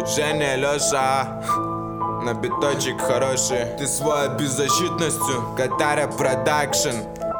Тут Женя, Лёша, на биточек хороший. Ты своей беззащитностью, Катара Продакшн.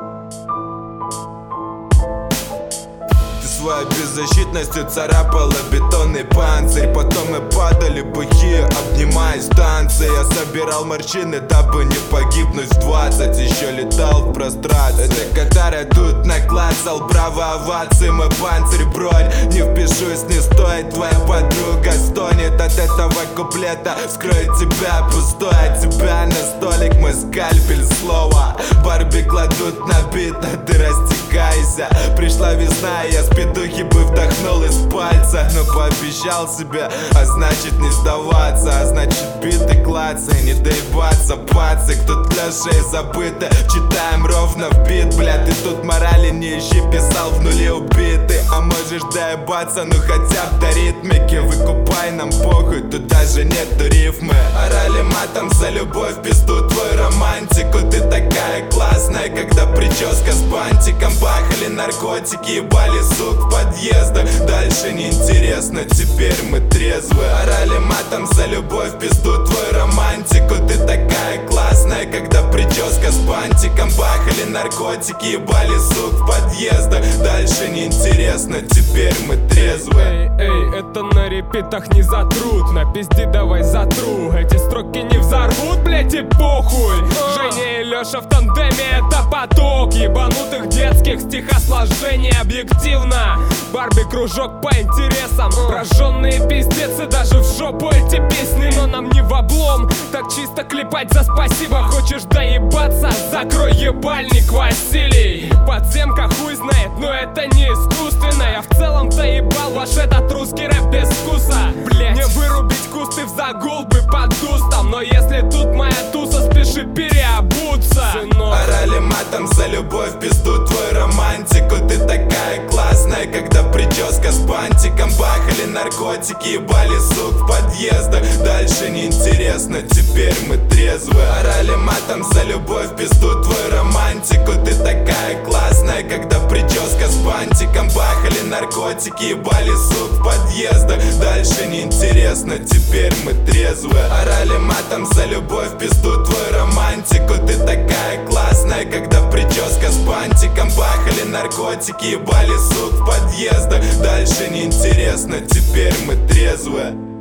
Ты своей беззащитностью царапала бетонный панцирь. Потом мы падали бухие, обнимаясь в танце. Я собирал морщины, дабы не погибнуть в 20. Еще летал в пространстве. Это Катара тут наклацал, браво овации. Мой панцирь бронь, не впишусь, не стоит. Твоя подруга стонет от этого куплета. Вскроет тебя пустой, от тебя на столик мой скальпель слово. Барби кладут на бит, а ты растекайся. Пришла весна, и я с петухи бы вдохнул из пальца. Но пообещал себе, а значит не сдаваться. А значит биты клацай, не доебаться. Пацик, тут Лёша и забыто. Читаем ровно в бит, бля, ты тут морали не ищи. Писал в нуле убитый, а можешь доебаться, ну хотя б до ритмики. Выкупай нам похуй, тут даже нету рифмы. Орали матом за любовь, пизду твою романтику. Ты такая классная, когда прическа с бантиком. Бахали наркотики, ебали сук в подъездах. Дальше неинтересно, теперь мы трезвы. Орали матом за любовь, пизду твою романтику. Ты такая классная, когда прическа с бантиком. Бахали наркотики, ебали сук в подъездах. Дальше неинтересно, теперь мы трезвы. Эй, это на репитах не затрут. На пизде давай затру. Эти строки не взорвут, блять, и похуй. Женя и Лёша в тандеме, это поток ебанутых детских стихосложений. Объективно, Барби кружок по интересам. Прожженные пиздецы, даже в жопу эти песни. Но нам не в облом, так чисто клепать за спасибо. Хочешь доебаться? Закрой ебальник, Василий. Подземка хуй знает, но это не искусственно. Я в целом-то ебал ваш этот русский рэп без вкуса. Блять, не вырубить кусты в загул бы под густом. Но если тут моя туса, спеши переобуться, сынок. Орали матом за любовь, пизду твою романтику. Ты такая классная, когда прическа с бантиком. Бахали наркотики, ебали сук в подъездах. Дальше неинтересно, теперь мы трезвы. Орали матом за любовь, пизду твою романтику. Ты такая классная, когда прическа с бантиком. Бахали наркотики, ебали сук в подъездах. Дальше неинтересно, теперь мы трезвы. Орали матом за любовь, пизду твою романтику. Ты такая классная, когда прическа с бантиком. Бахали наркотики, ебали сук в подъездах. Дальше неинтересно, теперь мы трезвы.